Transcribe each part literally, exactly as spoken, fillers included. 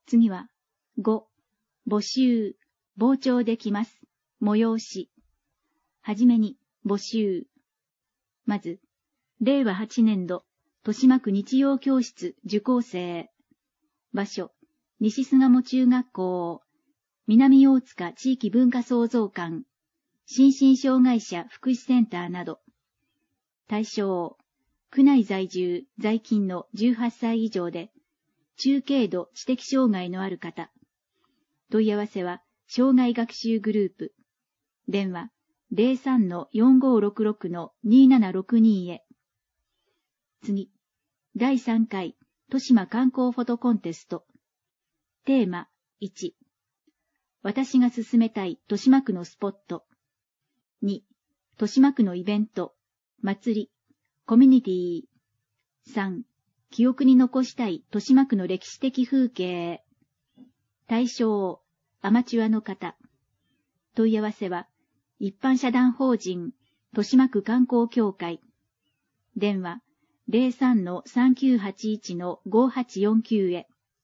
次は、ご、募集、傍聴できます。催し。はじめに、募集。まず、れいわはちねんど、豊島区日曜教室受講生。場所、西巣鴨中学校、南大塚地域文化創造館、心身障害者福祉センターなど。対象、区内在住、在勤のじゅうはっさい以上で、中軽度知的障害のある方。問い合わせは、障害学習グループ。電話、ゼロさんのよんごろくろくのにななろくに へ。次、だいさんかい、豊島観光フォトコンテスト。テーマ、いち。私が進めたい豊島区のスポット。に、豊島区のイベント、祭り、コミュニティ。さん、記憶に残したい豊島区の歴史的風景。対象、アマチュアの方。問い合わせは、一般社団法人、豊島区観光協会。電話、ゼロさんのさんきゅうはちいちのごはちよんきゅう へ。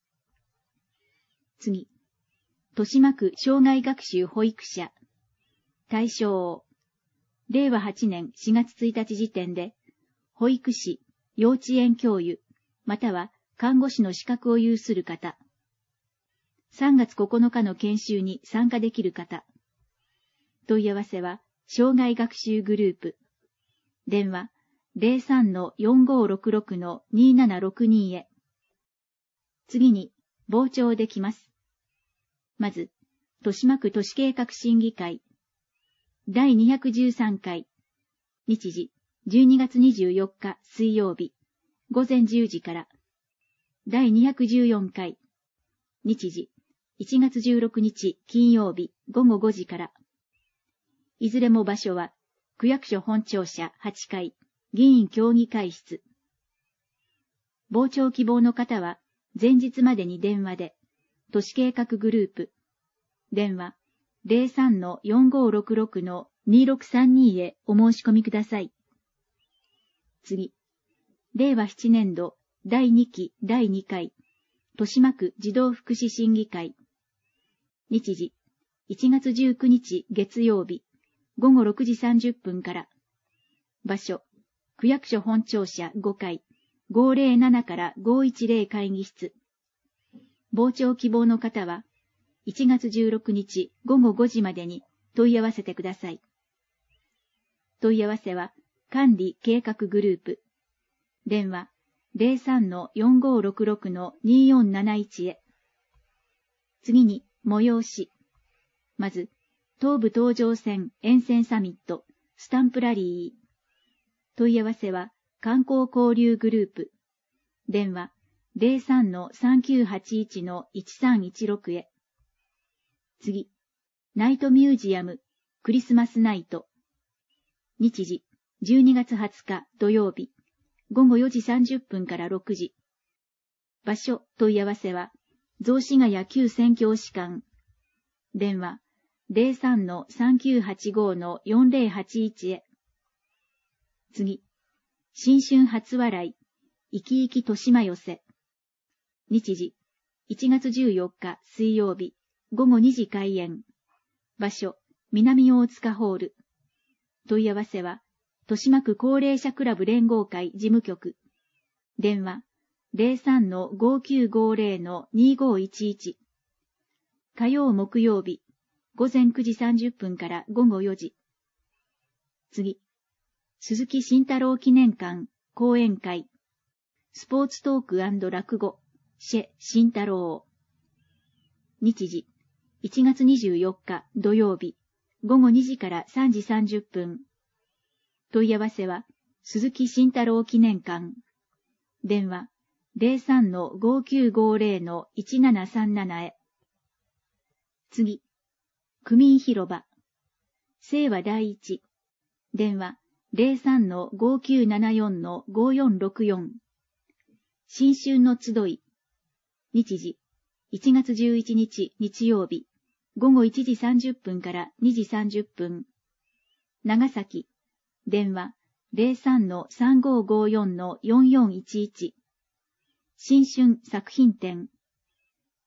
次、豊島区障害学習保育者。対象、れいわはちねんしがつついたち時点で、保育士、幼稚園教諭、または看護師の資格を有する方。さんがつここのかの研修に参加できる方。問い合わせは、障害学習グループ。電話、ゼロさんのよんごろくろくのにななろくに へ。次に、傍聴できます。まず、豊島区都市計画審議会。だいにひゃくじゅうさんかい。日時、じゅうにがつにじゅうよっか水曜日、ごぜんじゅうじから。だいにひゃくじゅうよんかい。日時、いちがつじゅうろくにち金曜日、ごごごじから。いずれも場所は、区役所本庁舎はちかい、議員協議会室。傍聴希望の方は、前日までに電話で、都市計画グループ。電話、ゼロさんのよんごろくろくのにろくさんに へお申し込みください。次、れいわななねんどだいにきだいにかい、豊島区児童福祉審議会。日時、いちがつじゅうくにち月曜日、ごごろくじさんじゅっぷんから。場所、区役所本庁舎ごかい、ごぜろななからごいちぜろ会議室。傍聴希望の方は、いちがつじゅうろくにちごごごじまでに問い合わせてください。問い合わせは、管理計画グループ。電話、ゼロさんのよんごろくろくのによんなないち へ。次に、催し。まず、東武東上線沿線サミット、スタンプラリー。問い合わせは、観光交流グループ。電話、ゼロさんのさんきゅうはちいちのいちさんいちろく へ。次、ナイトミュージアム、クリスマスナイト。日時、じゅうにがつはつか土曜日、ごごよじさんじゅっぷんからろくじ。場所、問い合わせは、雑司ヶ谷旧宣教師館。電話、ゼロさんのさんきゅうはちごのよんぜろはちいち へ。次、新春初笑い、いきいき豊島寄せ。日時、いちがつじゅうよっか水曜日、ごごにじ開演。場所、南大塚ホール。問い合わせは、豊島区高齢者クラブ連合会事務局。電話、ゼロさんのごきゅうごぜろのにごいちいち。火曜木曜日、ごぜんくじさんじゅっぷんからごごよじ。次、鈴木慎太郎記念館講演会。スポーツトーク&落語、シェ慎太郎。日時、いちがつにじゅうよっか土曜日、ごごにじからさんじさんじゅっぷん。問い合わせは、鈴木慎太郎記念館。電話、ゼロさんのごきゅうごぜろのいちななさんなな へ。次、区民広場。清和第一。電話、ゼロさんのごきゅうななよんのごよんろくよん。新春の集い。日時、いちがつじゅういちにち日曜日、ごごいちじさんじゅっぷんからにじさんじゅっぷん。長崎。電話、ゼロさんのさんごごよんのよんよんいちいち。新春作品展。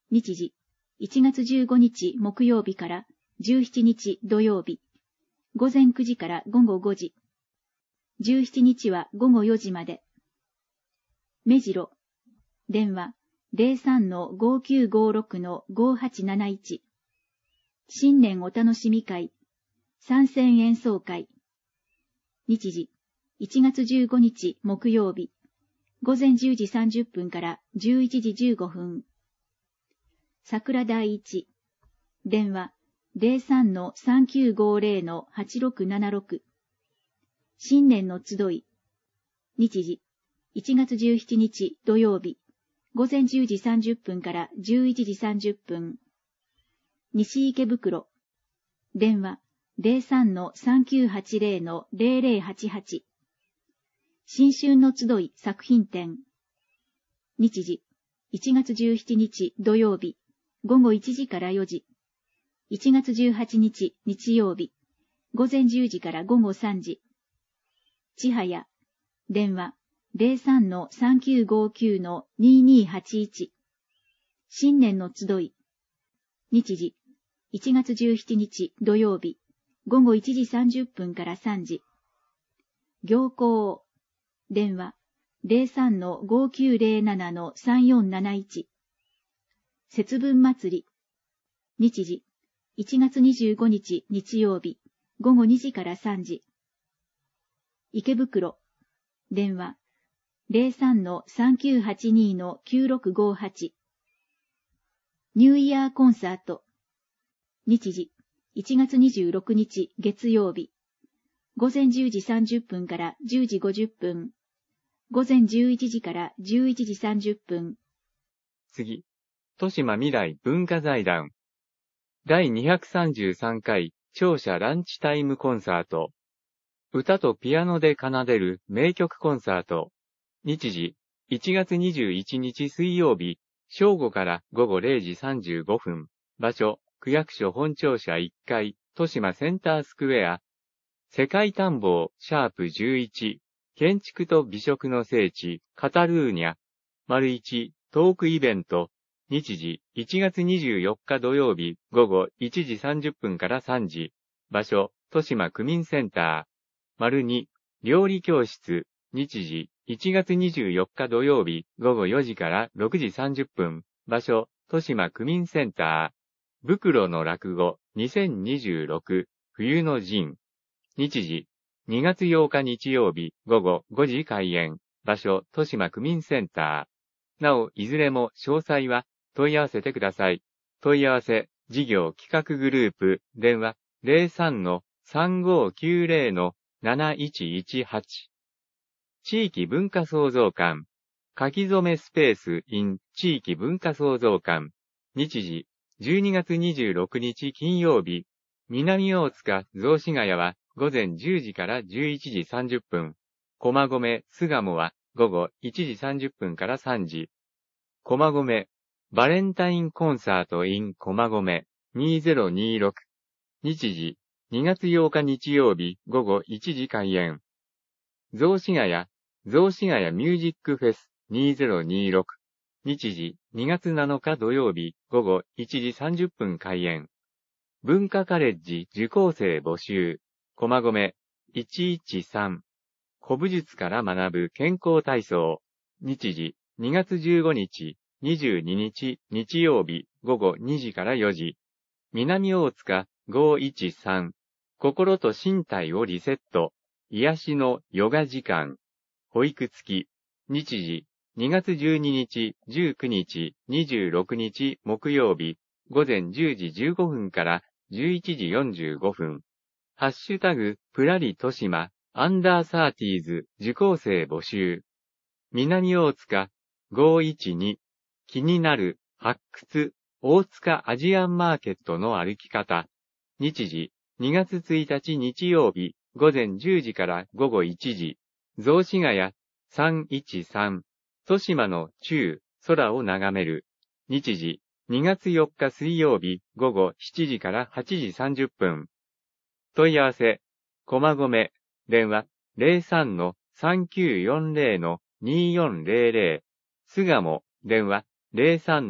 日時、いちがつじゅうごにち木曜日からじゅうしちにち土曜日、午前くじから午後ごじ。じゅうしちにちは午後よじまで。目白、電話 ゼロさんのごきゅうごろくのごはちなないち。新年お楽しみ会、参戦演奏会。日時、いちがつじゅうごにち木曜日、午前じゅうじさんじゅっぷんからじゅういちじじゅうごふん。桜第一、電話 ゼロさんのさんきゅうごゼロのはちろくななろく。新年の集い。日時、いちがつじゅうしちにち土曜日、午前じゅうじさんじゅっぷんからじゅういちじさんじゅっぷん。西池袋。電話 ゼロさんのさんきゅうはちゼロのゼロゼロはちはち。新春の集い作品展。日時、いちがつじゅうしちにち土曜日、午後いちじからよじ。いちがつじゅうはちにち日曜日、午前じゅうじから午後さんじ。千早。電話ゼロさんのさんきゅうごきゅうのににはちいち。新年の集い。日時、いちがつじゅうしちにち土曜日、午後いちじさんじゅっぷんからさんじ。行幸。電話ゼロさんのごきゅうゼロななのさんよんなないち。節分祭り。日時、いちがつにじゅうごにち日曜日、午後にじからさんじ。池袋。電話ゼロさんのさんきゅうはちにのきゅうろくごはち。ニューイヤーコンサート。日時、いちがつにじゅうろくにち月曜日、午前じゅうじさんじゅっぷんからじゅうじごじゅっぷん。午前じゅういちじからじゅういちじさんじゅっぷん。 次、豊島未来文化財団。だいにひゃくさんじゅうさんかい聴者ランチタイムコンサート。歌とピアノで奏でる名曲コンサート。日時、いちがつにじゅういちにち水曜日、正午から午後れいじさんじゅうごふん。場所、区役所本庁舎いっかい、豊島センタースクエア。世界探訪、シャープじゅういち。建築と美食の聖地、カタルーニャ。丸いち、トークイベント。日時、いちがつにじゅうよっか土曜日、午後いちじさんじゅっぷんからさんじ。場所、豊島区民センター。丸に、料理教室。日時、いちがつにじゅうよっか土曜日、午後よじからろくじさんじゅっぷん。場所、豊島区民センター。袋の落語、にせんにじゅうろく、冬の陣。日時、にがつようか日曜日、午後ごじ開演。場所、豊島区民センター。なお、いずれも詳細は問い合わせてください。問い合わせ、事業企画グループ、電話、ゼロさんのさんごきゅうゼロのなないちいちはち。地域文化創造館。書き初めスペース in 地域文化創造館。日時、じゅうにがつにじゅうろくにち金曜日。南大塚雑司ヶ谷は午前じゅうじからじゅういちじさんじゅっぷん。駒込巣鴨は午後いちじさんじゅっぷんからさんじ。駒込バレンタインコンサート in 駒込にせんにじゅうろく。日時、にがつようか日曜日午後いちじ開演。雑司ヶ谷雑司ヶ谷ミュージックフェスにせんにじゅうろく。日時、にがつなのか土曜日午後いちじさんじゅっぷん開演。文化カレッジ受講生募集。駒込いちいちさん。古武術から学ぶ健康体操。日時、にがつじゅうごにち、にじゅうににち日曜日午後にじからよじ。南大塚ごいちさん。心と身体をリセット。癒しのヨガ時間。保育付き。日時、にがつじゅうににち、じゅうくにち、にじゅうろくにち木曜日、午前じゅうじじゅうごふんからじゅういちじよんじゅうごふん。ハッシュタグ、プラリ豊島、アンダーサーティーズ、受講生募集。南大塚、ごいちに、気になる、発掘、大塚アジアンマーケットの歩き方。日時、にがつついたち日曜日、午前じゅうじから午後いちじ。雑司ヶ谷さんいちさん。豊島の中、空を眺める。日時、にがつよっか水曜日、午後しちじからはちじさんじゅっぷん。問い合わせ、駒込、電話、ゼロさんのさんきゅうよんゼロのによんゼロゼロ。巣鴨、電話、ゼロさんの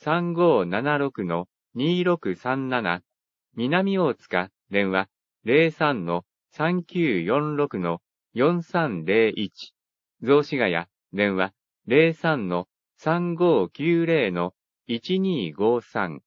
さんごーななろくのにーろくさんなな、南大塚、電話 ゼロさんのさんきゅうよんろくのよんさんゼロいち、雑司ヶ谷、電話 ゼロさんのさんごーきゅうゼロのいちにーごーさん。